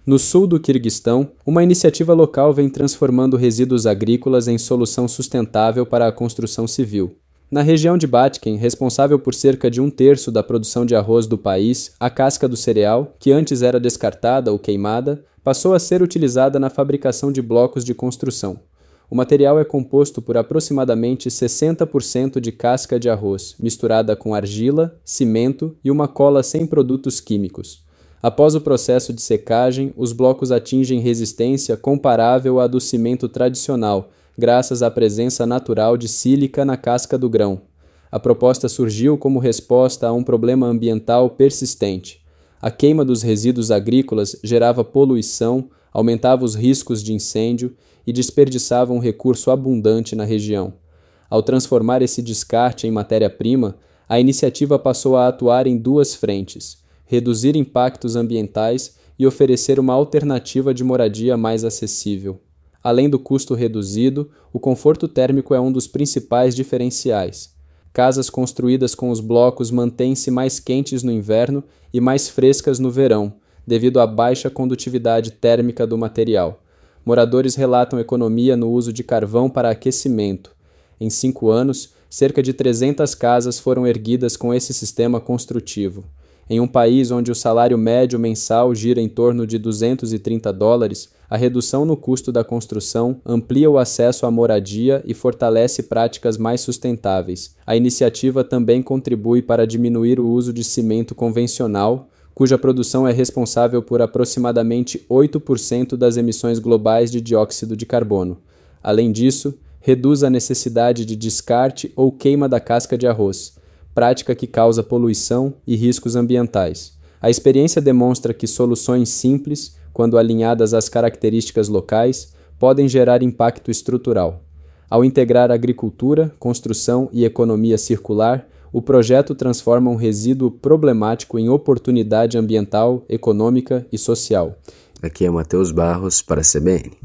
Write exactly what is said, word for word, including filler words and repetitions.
No sul do Quirguistão, uma iniciativa local vem transformando resíduos agrícolas em solução sustentável para a construção civil. Na região de Batken, responsável por cerca de um terço da produção de arroz do país, a casca do cereal, que antes era descartada ou queimada, passou a ser utilizada na fabricação de blocos de construção. O material é composto por aproximadamente sessenta por cento de casca de arroz, misturada com argila, cimento e uma cola sem produtos químicos. Após o processo de secagem, os blocos atingem resistência comparável à do cimento tradicional, graças à presença natural de sílica na casca do grão. A proposta surgiu como resposta a um problema ambiental persistente. A queima dos resíduos agrícolas gerava poluição, aumentava os riscos de incêndio e desperdiçava um recurso abundante na região. Ao transformar esse descarte em matéria-prima, a iniciativa passou a atuar em duas frentes: reduzir impactos ambientais e oferecer uma alternativa de moradia mais acessível. Além do custo reduzido, o conforto térmico é um dos principais diferenciais. Casas construídas com os blocos mantêm-se mais quentes no inverno e mais frescas no verão, devido à baixa condutividade térmica do material. Moradores relatam economia no uso de carvão para aquecimento. Em cinco anos, cerca de trezentas casas foram erguidas com esse sistema construtivo. Em um país onde o salário médio mensal gira em torno de duzentos e trinta dólares, a redução no custo da construção amplia o acesso à moradia e fortalece práticas mais sustentáveis. A iniciativa também contribui para diminuir o uso de cimento convencional, cuja produção é responsável por aproximadamente oito por cento das emissões globais de dióxido de carbono. Além disso, reduz a necessidade de descarte ou queima da casca de arroz, prática que causa poluição e riscos ambientais. A experiência demonstra que soluções simples, quando alinhadas às características locais, podem gerar impacto estrutural. Ao integrar agricultura, construção e economia circular, o projeto transforma um resíduo problemático em oportunidade ambiental, econômica e social. Aqui é Matheus Barros para a C B N.